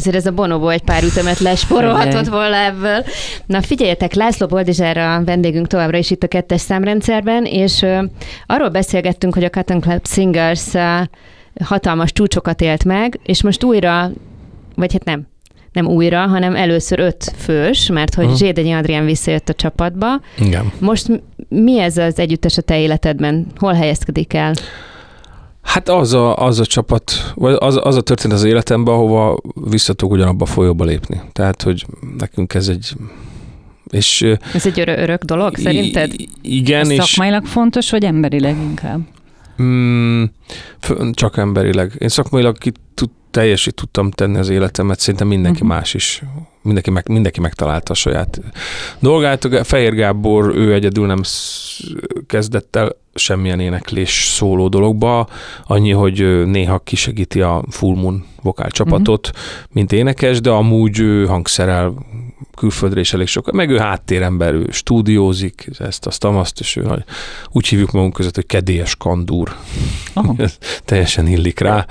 Azért ez a Bonobo egy pár ütemet lesporolhatott volna ebből. Na figyeljetek, László Boldizsár a vendégünk továbbra is itt a 2-es számrendszerben, és arról beszélgettünk, hogy a Cotton Club Singers hatalmas csúcsokat élt meg, és most újra, vagy hát nem újra, hanem először 5 fős, mert hogy Zsédenyi Adrián visszajött a csapatba. Igen. Most mi ez az együttes a te életedben? Hol helyezkedik el? Hát az a csapat, vagy az a történet az életemben, ahova vissza tudok ugyanabba a folyóba lépni. Tehát, hogy nekünk ez egy... És, ez egy örök dolog, szerinted? Igen. Ez szakmailag fontos, vagy emberileg inkább? Csak emberileg. Én szakmailag teljesít tudtam tenni az életemet, szerintem mindenki más is. Mindenki megtalálta a saját dolgát. Fehér Gábor, ő egyedül nem kezdett el semmilyen éneklés szóló dologba, annyi, hogy néha kisegíti a Full Moon vokál csapatot, mint énekes, de amúgy ő hangszerel külföldre is elég sokat, meg ő háttérember, ő stúdiózik, azt, és ő úgy hívjuk magunk között, hogy kedélyes kandúr. Teljesen illik rá.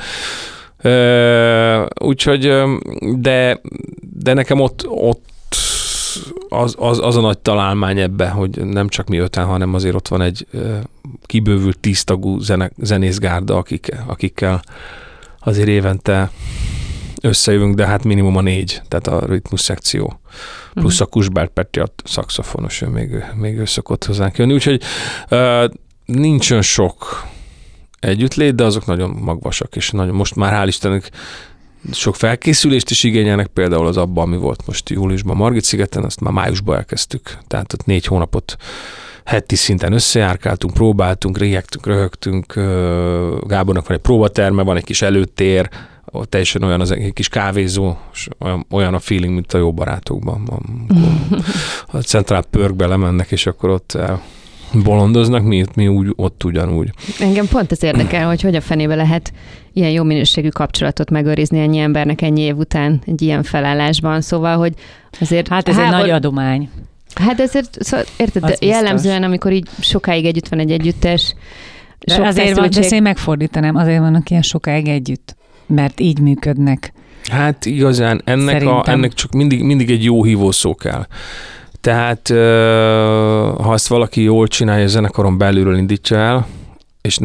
Úgyhogy, de nekem ott az a nagy találmány ebbe, hogy nem csak mi 5-en, hanem azért ott van egy kibővült 10 tagú zenészgárda, akikkel azért évente összejövünk, de hát minimum a 4, tehát a ritmus szekció. Plusz a Kusbert Peti, a szaxofonos, ő még ő szokott hozzánk jönni. Úgyhogy nincs olyan sok együttlét, de azok nagyon magvasak, és most már hál' Istennek sok felkészülést is igényelnek, például az abban, ami volt most júliusban Margit-szigeten, azt már májusban elkezdtük. Tehát ott 4 hónapot heti szinten összejárkáltunk, próbáltunk, röhögtünk. Gábornak van egy próbaterme, van egy kis előtér, teljesen olyan az egy kis kávézó, olyan a feeling, mint a Jó barátokban. A Central Perkbe lemennek, és akkor ott bolondoznak, mi ott ugyanúgy. Engem pont ez érdekel, hogy a fenébe lehet ilyen jó minőségű kapcsolatot megőrizni ennyi embernek ennyi év után egy ilyen felállásban. Szóval, hogy azért... Hát ez egy nagy adomány. Hát ezért, szóval, érted, jellemzően, amikor így sokáig együtt van egy együttes, sok azért van, de én megfordítanám, azért vannak ilyen sokáig együtt, mert így működnek. Hát igazán ennek csak mindig egy jó hívószó kell. Tehát ha ezt valaki jól csinálja, a zenekaron belülről indítja el, és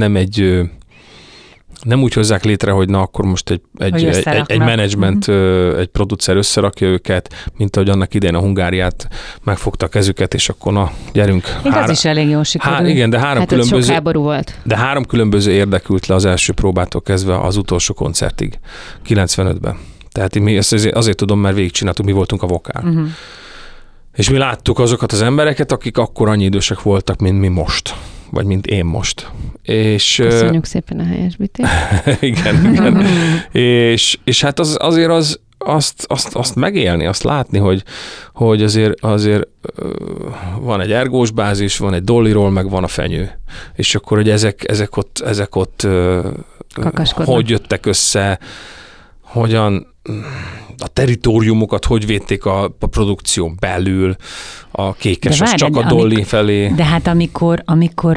nem úgy hozzák létre, hogy na akkor most egy menedzsment, egy producer összerakja őket, mint ahogy annak idején a Hungáriát megfogta a kezüket, és akkor na, gyerünk. Az is elég jól sikerült. Igen, de sok háború volt. De 3 különböző érdekült le az első próbától kezdve az utolsó koncertig, 95-ben. Tehát mi ezt azért tudom, mert végigcsináltuk, mi voltunk a vokál. És mi láttuk azokat az embereket, akik akkor annyi idősek voltak, mint mi most. Vagy mint én most. És, köszönjük szépen a helyesbítést. igen. és hát azért azt megélni, azt látni, hogy azért van egy ergós bázis, van egy dolliról, meg van a fenyő. És akkor, hogy ezek ott hogy jöttek össze, hogyan a territóriumokat hogy védték a produkción belül, a Kékes az csak a Dolly felé. De hát amikor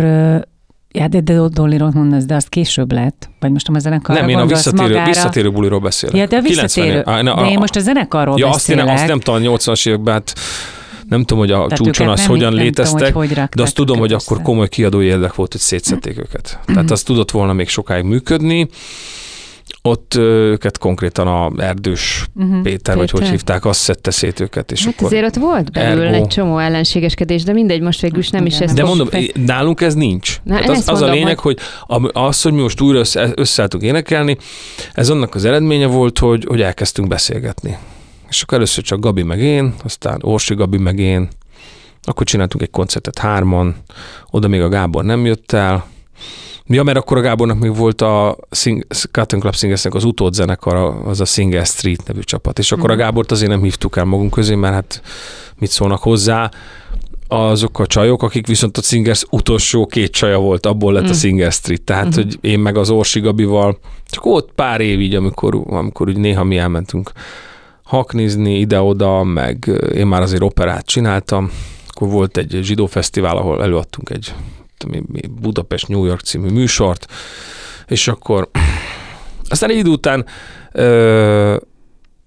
de Dollyról mondasz, de azt később lett? Vagy most a zenekarra nem, én a visszatérő buliról beszélek. Ja, de de én most a zenekarról beszélek. Azt nem talán 80-as években, hát nem tudom, hogy a csúcson az hogyan léteztek, de azt tudom, hogy akkor komoly kiadói érdek volt, hogy szétszették őket. Tehát az tudott volna még sokáig működni. Ott őket konkrétan a Erdős Péter, vagy hogy hívták, azt szedte szét őket. És hát akkor azért ott volt belül egy csomó ellenségeskedés, de mindegy, most végül is nem is ez. De mondom, nálunk ez nincs. Az a lényeg, hogy mi most újra összeálltunk énekelni, ez annak az eredménye volt, hogy elkezdtünk beszélgetni. És akkor először csak Gabi meg én, aztán Orsi Gabi meg én, akkor csináltunk egy koncertet 3-an, oda még a Gábor nem jött el. Ja, mert akkor a Gábornak még volt a Cotton Club Singersnek az utódzenekara, az a Singer Street nevű csapat, és akkor a Gábort azért nem hívtuk el magunk közé, mert hát mit szólnak hozzá azok a csajok, akik viszont a Singers utolsó 2 csaja volt, abból lett a Singer Street, tehát hogy én meg az Orsi Gabival, csak ott pár év így, amikor úgy néha mi elmentünk haknizni ide-oda, meg én már azért operát csináltam, akkor volt egy zsidó fesztivál, ahol előadtunk egy Budapest New York című műsort, és akkor aztán egy idő után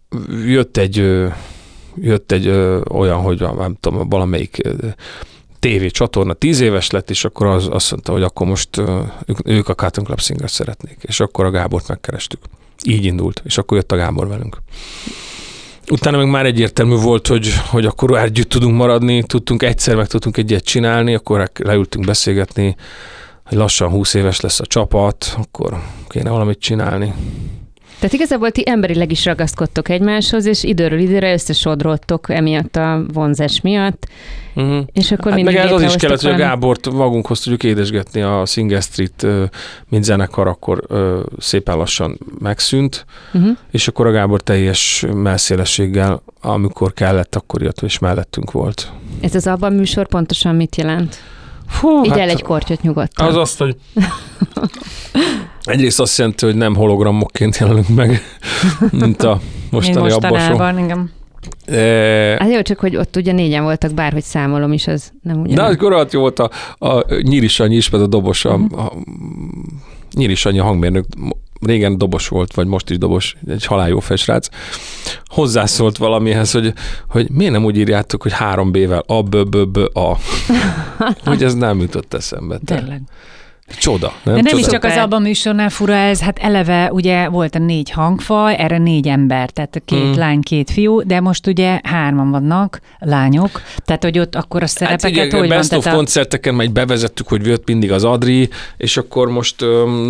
jött egy olyan, hogy nem tudom, valamelyik tévécsatorna 10 éves lett, és akkor azt mondta, hogy akkor most ők a Cotton Club Singers szeretnék, és akkor a Gábort megkerestük. Így indult, és akkor jött a Gábor velünk. Utána meg már egyértelmű volt, hogy akkor együtt tudunk maradni, meg tudtunk egyet csinálni, akkor leültünk beszélgetni, hogy lassan 20 éves lesz a csapat, akkor kéne valamit csinálni. Tehát igazából ti emberileg is ragaszkodtok egymáshoz, és időről időre összesodródtok emiatt a vonzás miatt, és akkor mindig meg ez az is kellett, valami... hogy a Gábort magunkhoz tudjuk édesgetni, a Singer Street mint zenekar akkor szépen lassan megszűnt, és akkor a Gábor teljes melszélességgel, amikor kellett, akkor jött, és mellettünk volt. Ez az Abba műsor pontosan mit jelent? Így el egy kortyot nyugodtan. Az azt, hogy egyrészt azt jelenti, hogy nem hologramokként jelenünk meg, mint a mostani Abba. Igen. Hát jó, csak hogy ott ugye 4-en voltak, bárhogy számolom is, az nem ugyanaz. De akkor ott jó volt a Nyíri Sanyi is, mert a dobos, a Nyíri Sanyi a hangmérnök, régen dobos volt, vagy most is dobos, egy haláljó srác, hozzászólt valamihez, hogy miért nem úgy írjátok, hogy 3B-vel A. Hogy ez nem jutott eszembe. Tényleg. Csoda. Nem Csoda. is csak az Abba műsornál fura ez, hát eleve ugye volt a 4 hangfaj, erre 4 ember, tehát 2 lány, 2 fiú, de most ugye 3-an vannak, lányok, tehát hogy ott akkor a szerepeket hát ugye, hogy Best van? of koncerteken már bevezettük, hogy jött mindig az Adri, és akkor most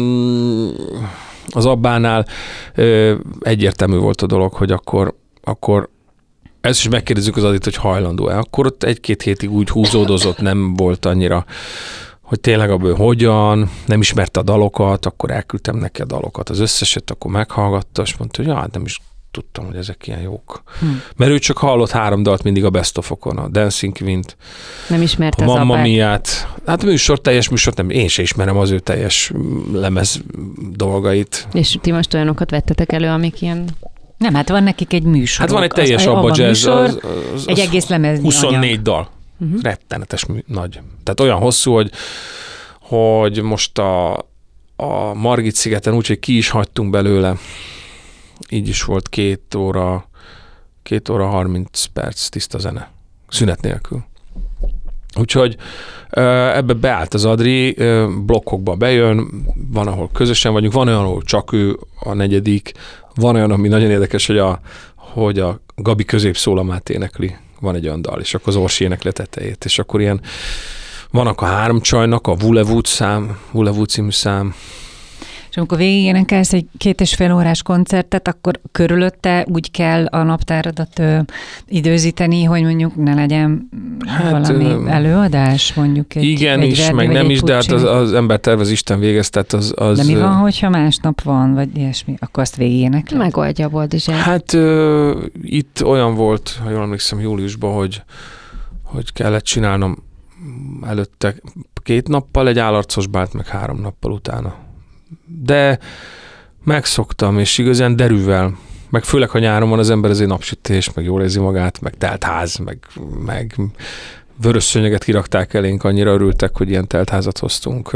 az Abbánál egyértelmű volt a dolog, hogy akkor ezt is megkérdezzük az Adrit, hogy hajlandó-e. Akkor ott 1-2 hétig úgy húzódozott, nem volt annyira, hogy tényleg abból hogyan, nem ismerte a dalokat, akkor elküldtem neki a dalokat. Az összeset akkor meghallgatta, és mondta, hogy nem is tudtam, hogy ezek ilyen jók. Mert ő csak hallott 3 dalt mindig a Best of-okon, a Dancing Queen-t, nem ismerte a az Mamma Abbát. Miát. Hát teljes műsort nem, én se ismerem az ő teljes lemez dolgait. És ti most olyanokat vettetek elő, amik ilyen... Nem, hát van nekik egy műsor. Hát van egy teljes Abba Jazz, az egy egész lemezni 24 anyag. dal. Rettenetes nagy. Tehát olyan hosszú, hogy most a Margit szigeten úgy, hogy ki is hagytunk belőle. Így is volt 2 óra 30 perc tiszta zene. Szünet nélkül. Úgyhogy ebbe beállt az Adri, blokkokba bejön, van, ahol közösen vagyunk, van olyan, ahol csak ő a 4., van olyan, ami nagyon érdekes, hogy a Gabi középszólamát énekli, van egy olyan dal, és akkor az Orsi énekli tetejét, és akkor ilyen vannak a 3 csajnak, a Vulevú című szám. És amikor végigénekelsz egy 2,5 órás koncertet, akkor körülötte úgy kell a naptáradat időzíteni, hogy mondjuk ne legyen valami előadás, mondjuk egy igen egy is, verdi, meg nem is, de hát pucsi. az ember tervez, Isten végez, tehát az... De mi van, hogyha másnap van, vagy ilyesmi, akkor azt végigénekled? Megoldja a Boldizsák. Hát itt olyan volt, ha jól emlékszem, júliusban, hogy kellett csinálnom előtte 2 nappal egy állarcos bált, meg 3 nappal utána. De megszoktam, és igazán derűvel, meg főleg, ha nyáron van az ember, azért napsütés, meg jól érzi magát, meg telt ház, meg vörös szőnyeget kirakták elénk, annyira örültek, hogy ilyen telt házat hoztunk.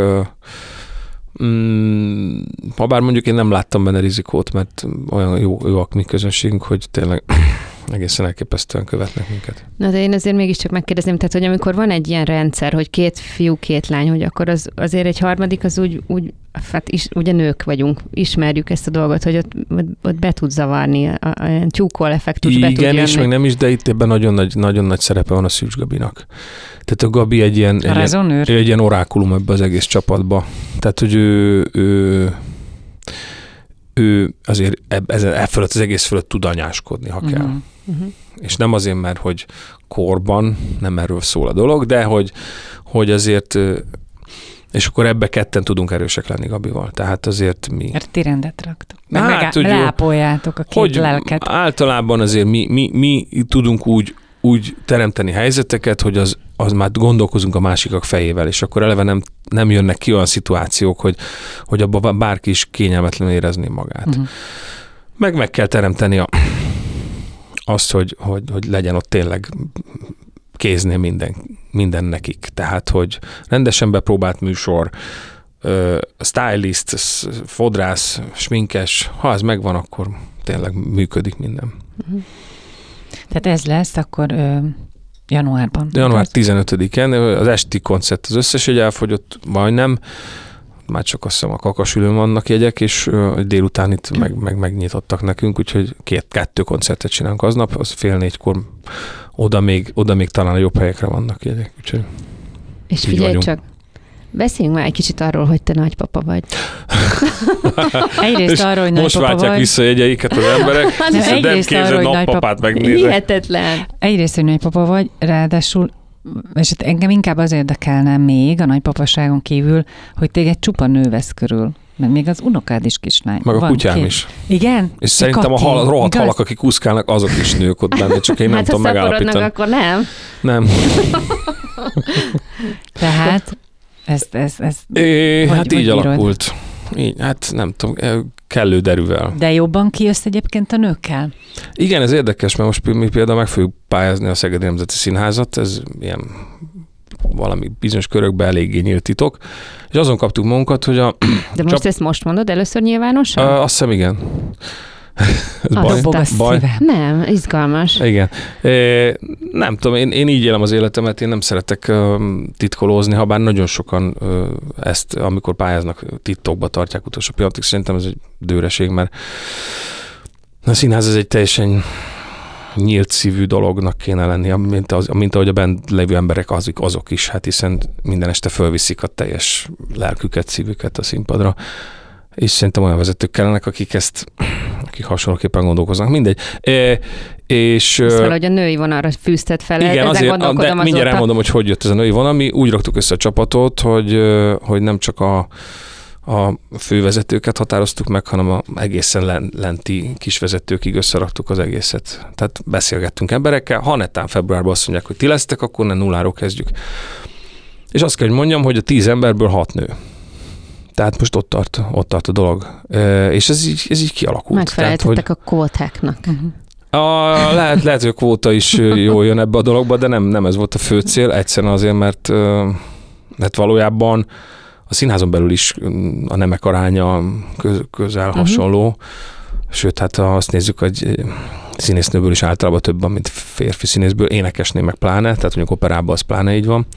Habár mondjuk én nem láttam benne rizikót, mert olyan jóak mi közönségünk, hogy tényleg egészen elképesztően követnek minket. Na de én azért mégiscsak megkérdezném, tehát hogy amikor van egy ilyen rendszer, hogy 2 fiú, 2 lány, hogy akkor azért egy harmadik az úgy hát ugye nők vagyunk, ismerjük ezt a dolgot, hogy ott be tud zavarni, a tyúkol effektus be tud jönni. Igen, és meg nem is, de itt ebben nagyon nagy szerepe van a Szűcs Gabinak. Tehát a Gabi egy ilyen orákulum ebbe az egész csapatba. Tehát, hogy ő azért fölött az egész fölött tud anyáskodni, ha kell. És nem azért, mert hogy korban nem erről szól a dolog, de hogy azért, és akkor ebbe ketten tudunk erősek lenni Gabival. Tehát azért mi... Mert ti rendet raktok. Lápoljátok a 2 lelket. Általában azért mi tudunk úgy teremteni helyzeteket, hogy az már gondolkozunk a másikak fejével, és akkor eleve nem jönnek ki olyan szituációk, hogy abban bárki is kényelmetlenül érezni magát. Meg kell teremteni azt, hogy legyen ott tényleg kéznél minden nekik. Tehát, hogy rendesen bepróbált műsor, stylist, fodrász, sminkes, ha ez megvan, akkor tényleg működik minden. Tehát ez lesz akkor januárban. Január 15-en, az esti koncert az összes jegy elfogyott, majdnem, már csak azt hiszem a Kakasülőn vannak jegyek, és délután itt megnyitottak nekünk, úgyhogy kettő koncertet csinálunk aznap, az 3:30 oda még talán a jobb helyekre vannak jegyek. Úgyhogy és figyelj csak, beszéljünk már egy kicsit arról, hogy te nagypapa vagy. Egyrészt arról, hogy most váltják vissza jegyeiket az emberek, hiszen nem képzel nagypapát megnézni. Hihetetlen. Egyrészt, hogy nagypapa vagy, ráadásul, és engem inkább az érdekelne még a nagypapaságon kívül, hogy téged csupa nő vesz körül. Mert még az unokád is kislány. Meg a kutyám is. Igen? És szerintem a rohadt halak, akik úszkálnak, azok is nők ott benne, csak én nem tudom megállapítani. Hát akkor nem? Nem. Tehát ez hát így alakult. Így, hát nem tudom, kellő derűvel. De jobban kijössz egyébként a nőkkel? Igen, ez érdekes, mert most mi például meg fogjuk pályázni a Szegedi Nemzeti Színházat, ez ilyen valami bizonyos körökben eléggé nyílt titok, és azon kaptuk magunkat, hogy De most ezt most mondod először nyilvánosan? Azt hiszem, igen. Ez baj? Nem, izgalmas. Igen. Nem tudom, én így élem az életemet, én nem szeretek titkolózni, habár nagyon sokan ezt, amikor pályáznak, titokba tartják utolsó pillanatig, szerintem ez egy dőreség, mert a színház ez egy teljesen nyílt szívű dolognak kéne lenni, mint ahogy a bent lévő emberek azok is, hát hiszen minden este fölviszik a teljes lelküket, szívüket a színpadra. És szerintem olyan vezetők kellenek, akik hasonlóképpen gondolkoznak. Mindegy. És valahogy a női vonalra fűzted fel. Igen, azért, de mindjárt elmondom, hogy jött ez a női vonal. Mi úgy raktuk össze a csapatot, hogy nem csak a fővezetőket határoztuk meg, hanem egészen lenti kisvezetőkig összeraktuk az egészet. Tehát beszélgettünk emberekkel, ha netán februárban azt mondják, hogy ti lesztek, akkor ne nulláról kezdjük. És azt kell, hogy mondjam, hogy a 10 emberből 6 nő. Tehát most ott tart a dolog. És ez így kialakult. Megfeleltetek a kvótáknak. Lehet, hogy a kvóta is jól jön ebbe a dologba, de nem ez volt a fő cél. Egyszerűen azért, mert valójában a színházon belül is a nemek aránya közel hasonló. Sőt, hát ha azt nézzük, hogy színésznőből is általában több van, mint férfi színészből, énekesnél meg pláne, tehát mondjuk operában az pláne így van.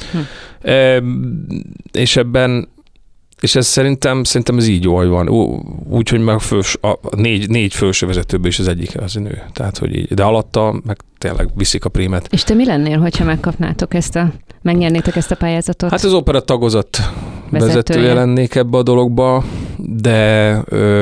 És ez szerintem ez így jól van. Úgyhogy meg a négy felső vezetőből is az egyik az a nő. Tehát, hogy így, de alatta meg tényleg viszik a prímet. És te mi lennél, hogyha megkapnátok megnyernétek ezt a pályázatot? Hát az opera tagozat vezetője lennék ebbe a dologba, de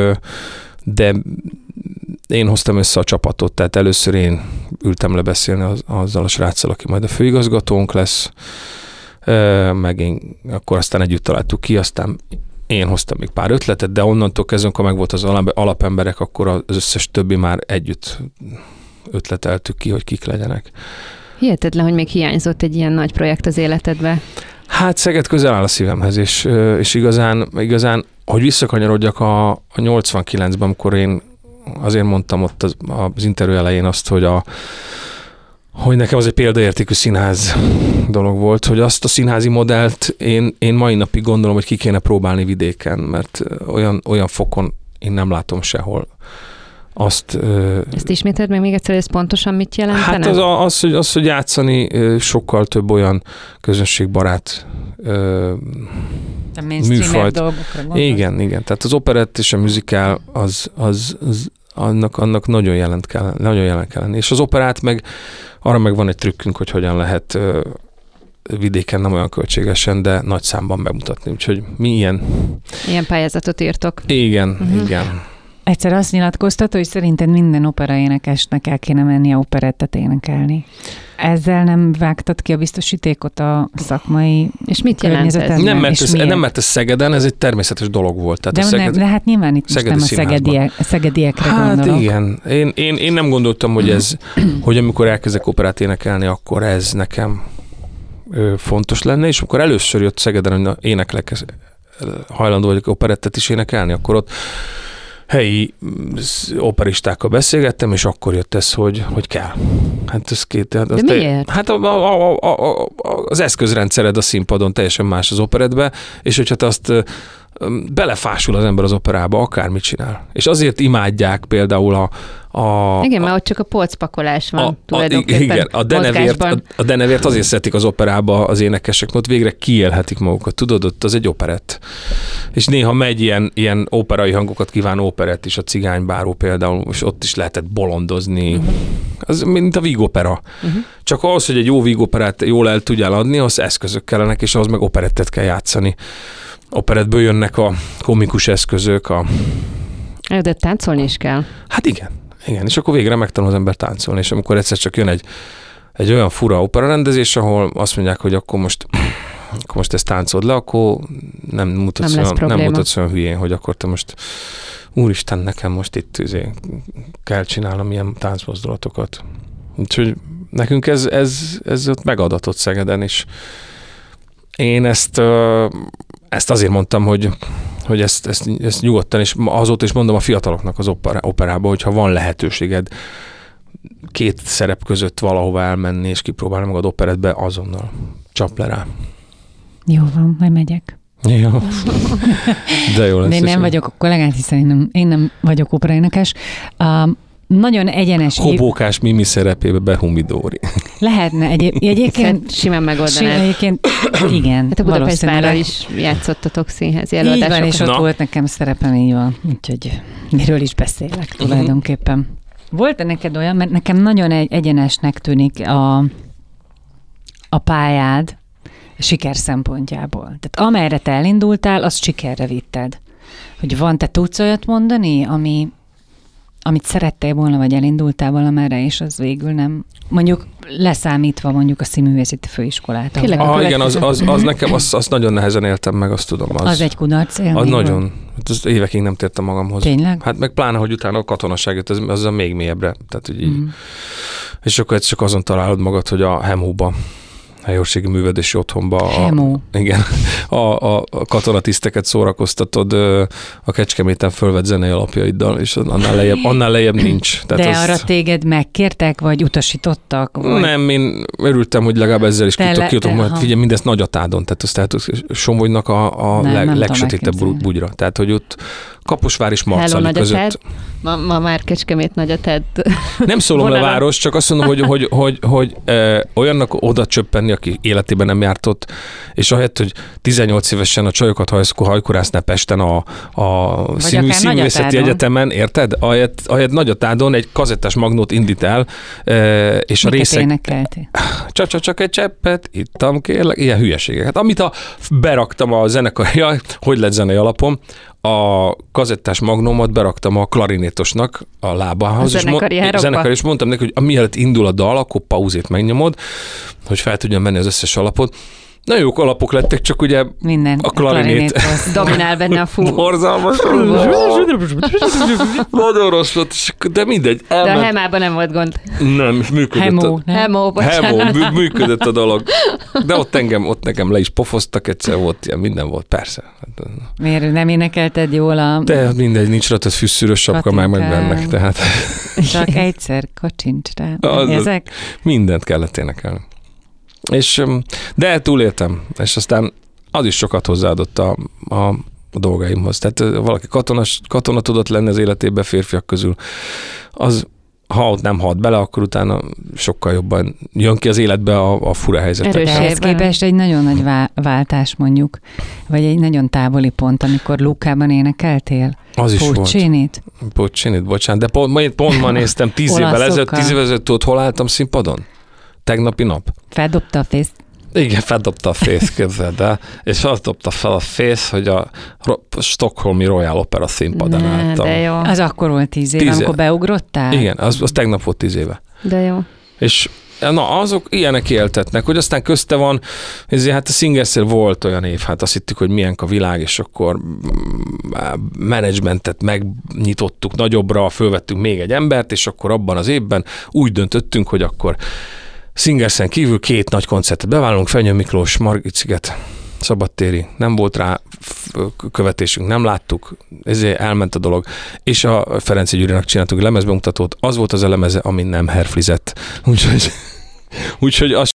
én hoztam össze a csapatot, tehát először én ültem le beszélni azzal a sráccal, aki majd a főigazgatónk lesz, meg akkor aztán együtt találtuk ki, aztán én hoztam még pár ötletet, de onnantól kezdve, amikor meg volt az alapemberek, akkor az összes többi már együtt ötleteltük ki, hogy kik legyenek. Hihetetlen, hogy még hiányzott egy ilyen nagy projekt az életedbe. Hát Szeged közel áll a szívemhez, és igazán, hogy visszakanyarodjak a 89-ben, amikor én azért mondtam ott az interjú elején azt, hogy nekem az egy példaértékű színház dolog volt, hogy azt a színházi modellt én mai napig gondolom, hogy ki kéne próbálni vidéken, mert olyan fokon én nem látom sehol. Ezt ismételd meg még egyszer, ez pontosan mit jelentene? Hát az, hogy játszani sokkal több olyan közönségbarát műfajt. Igen. Tehát az operett és a musical annak nagyon jelen kell lenni. És az operát arra meg van egy trükkünk, hogy hogyan lehet vidéken nem olyan költségesen, de nagy számban bemutatni. Úgyhogy mi ilyen pályázatot írtok. Igen, igen. Egyszer azt nyilatkoztat, hogy szerinted minden operaénekesnek el kéne mennie operettet énekelni. Ezzel nem vágtad ki a biztosítékot a szakmai és mit jelent ez? Nem, mert ez Szegeden, ez egy természetes dolog volt. Tehát de hát nyilván itt most nem a szegediekre gondolok. Hát igen. Én nem gondoltam, hogy amikor elkezdek operát énekelni, akkor ez nekem fontos lenne, és amikor először jött Szegeden, hogy éneklek, hajlandó vagyok operettet is énekelni, akkor ott helyi operistákkal beszélgettem, és akkor jött ez, hogy kell. Hát ez de miért? Hát az eszközrendszered a színpadon teljesen más az operetbe, és hogyha te azt belefásul az ember az operába, akármit csinál. És azért imádják például igen, mert ott csak a polcpakolás van tulajdonképpen. Igen, a denevért azért szeretik az operába az énekesek, mert ott végre kiélhetik magukat. Tudod, ott az egy operett. És néha megy ilyen operai hangokat kívánó operett is, a Cigánybáró például, és ott is lehetett bolondozni. Az mint a vígopera. Csak ahhoz, hogy egy jó vígoperát jól el tudjál adni, az eszközök kellenek, és ahhoz meg operettet kell játszani. Operettből jönnek a komikus eszközök. De táncolni is kell. Hát igen, és akkor végre megtanul az ember táncolni, és amikor egyszer csak jön egy olyan fura operarendezés, ahol azt mondják, hogy akkor most ezt táncold le, akkor nem mutatsz olyan hülyén, hogy akkor te most úristen, nekem most itt kell csinálnom ilyen táncmozdulatokat. Úgyhogy nekünk ez ott megadatott Szegeden, és én ezt azért mondtam, hogy ezt nyugodtan, és azóta is mondom a fiataloknak az operában, hogyha van lehetőséged 2 szerep között valahova elmenni, és kipróbálni magad operettbe, azonnal csap le rá. Jó van, majd megyek. Jó. De jó lesz. De én nem vagyok kollégát, hiszen én nem vagyok operaénekes. Nagyon egyenes... Hobókás Mimi szerepébe Behumidóri. Lehetne egyébként... Simán megoldanád. Egyébként igen. Hát a Budapest is játszottatok színházi előadásokat. Így van, és ott volt nekem szerepem, így van. Úgyhogy miről is beszélek tulajdonképpen. Volt-e neked olyan, mert nekem nagyon egyenesnek tűnik a pályád siker szempontjából. Tehát amerre te elindultál, azt sikerre vitted. Hogy te tudsz olyat mondani, amit szerettél volna, vagy elindultál valamerre, és az végül nem, mondjuk leszámítva mondjuk a Színművészeti Főiskolát. Igen, az nekem, azt nagyon nehezen éltem meg, azt tudom. Az egy kudarc élmény. Az nagyon. Az évekig nem tértem magamhoz. Tényleg? Hát meg pláne, hogy utána a katonaság jött, az még mélyebbre. Tehát, hogy így. És akkor csak azon találod magad, hogy a Hemóba, helyőrségi művelődési otthonba a katonatiszteket szórakoztatod a Kecskeméten fölvett zenei alapjaiddal, és annál lejjebb nincs. Tehát de arra téged megkértek, vagy utasítottak? Vagy... Nem, én örültem, hogy legalább ezzel is kijutok, majd figyelj, mindezt Nagyatádon, tehát Somogynak a legsötétebb bugyra. Tehát, hogy ott Kaposvár és Marcali között. Ma már Kecskemét Nagyatád. Nem szólom le város, csak azt mondom, hogy olyannak oda csöppenni, aki életében nem járt ott, és ahelyett, hogy 18 évesen a csajokat hajkurásznál Pesten a Színművészeti Egyetemen, érted? Ahelyett Nagyatádon egy kazettás magnót indít el, és a részek... énekeltél? Csak egy cseppet, ittam kérlek, ilyen hülyeségeket. Amit beraktam a zenekar, hogy lett zenei alapom, a kazettás magnómat beraktam a klarinétosnak a lábához, és mondtam neki, hogy mielőtt indul a dal, akkor pauzét megnyomod, hogy fel tudjam menni az összes alapot. Nagyon jók alapok lettek, csak ugye minden, a klarinét dominál benne a fú. Borzalmas. Nagyon rossz volt, de mindegy. De a Hemában nem volt gond. Nem, működött. Hemó, működött a dolog. De ott nekem le is pofoztak, egyszer volt ilyen, minden volt, persze. Miért nem énekelted jól a... De mindegy, nincs rá, tehát fűszűrös sapka meg bennek, tehát... Csak egyszer kacsincs rá. Ezek? Mindent kellett énekelni. De túléltem, és aztán az is sokat hozzáadott a dolgaimhoz. Tehát valaki katona tudott lenni az életében férfiak közül, az ha ott nem halt bele, akkor utána sokkal jobban jön ki az életbe a fura helyzetek. Ehhez képest egy nagyon nagy váltás mondjuk, vagy egy nagyon távoli pont, amikor Lukában énekeltél. Az is Puccinit? Volt. Puccinit, bocsánat, de pont ma néztem 10 évvel ezelőtt, tudod, hol álltam színpadon? Tegnapi nap. Feldobta a fész. Igen, feldobta a fész, képzeld el, és azt dobta fel a fész, hogy a Stockholmi Royal Opera színpadán álltam. De jó. Az akkor volt 10 éve, amikor beugrottál? Igen, az tegnap volt 10 éve. De jó. És azok ilyenek éltetnek, hogy aztán közte van, hát a Singersnél volt olyan év, hát azt hittük, hogy milyen a világ, és akkor menedzsmentet megnyitottuk nagyobbra, fölvettünk még egy embert, és akkor abban az évben úgy döntöttünk, hogy akkor Singersen kívül 2 nagy koncertet bevállalunk, Fenyő Miklós, Margit-sziget, szabadtéri, nem volt rá követésünk, nem láttuk, ezért elment a dolog, és a Ferenci Gyurinak csináltunk lemezbemutatót, az volt az a lemeze, ami nem herflizett. Úgyhogy az